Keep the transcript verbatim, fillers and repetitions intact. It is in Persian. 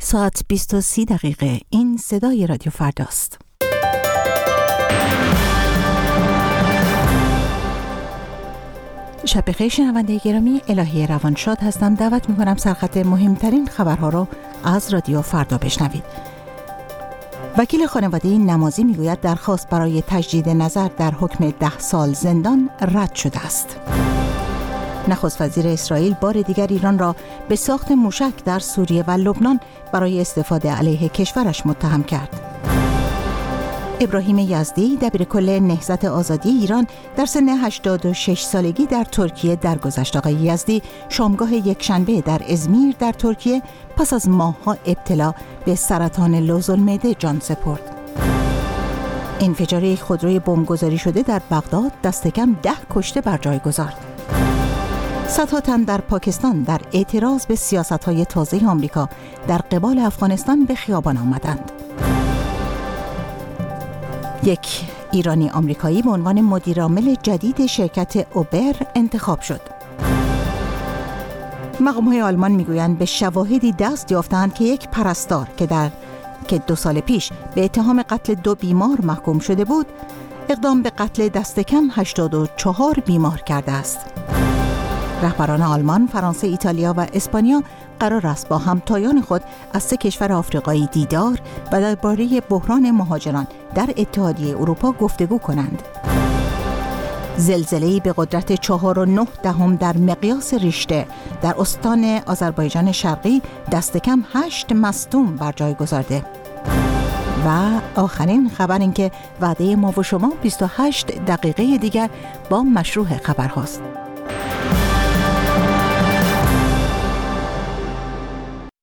ساعت بیست و سی دقیقه. این صدای رادیو فرداست. شب بخیر شنونده گرامی، الهی روانشاد هستم. دعوت میکنم سرخط مهمترین خبرها رو از رادیو فردا بشنوید. وکیل خانواده نمازی میگوید درخواست برای تجدید نظر در حکم ده سال زندان رد شده است. نخست وزیر اسرائیل بار دیگر ایران را به ساخت موشک در سوریه و لبنان برای استفاده علیه کشورش متهم کرد. ابراهیم یزدی دبیرکل نهضت آزادی ایران در سن هشتاد و شش سالگی در ترکیه درگذشت. آقای یزدی شامگاه یکشنبه در ازمیر در ترکیه پس از ماه‌ها ابتلا به سرطان لوزالمعده جان سپرد. انفجار یک خودروی بمبگذاری شده در بغداد دست کم ده کشته بر جای گذارد. صدها تن در پاکستان در اعتراض به سیاست‌های تازه آمریکا در قبال افغانستان به خیابان آمدند. یک ایرانی آمریکایی به عنوان مدیرعامل جدید شرکت اوبر انتخاب شد. مقام‌های آلمان میگویند به شواهدی دست یافتند که یک پرستار که در که دو سال پیش به اتهام قتل دو بیمار محکوم شده بود، اقدام به قتل دست کم هشتاد و چهار بیمار کرده است. رهبران آلمان، فرانسه، ایتالیا و اسپانیا قرار است با همتایان خود از سه کشور آفریقایی دیدار و درباره بحران مهاجران در اتحادیه اروپا گفتگو کنند. زلزله‌ای به قدرت چهار و نه دهم در مقیاس ریشتر در استان آذربایجان شرقی دست کم هشت مصدوم بر جای گذارده. و آخرین خبر این که وعده ما و شما بیست و هشت دقیقه دیگر با مشروع خبر هاست.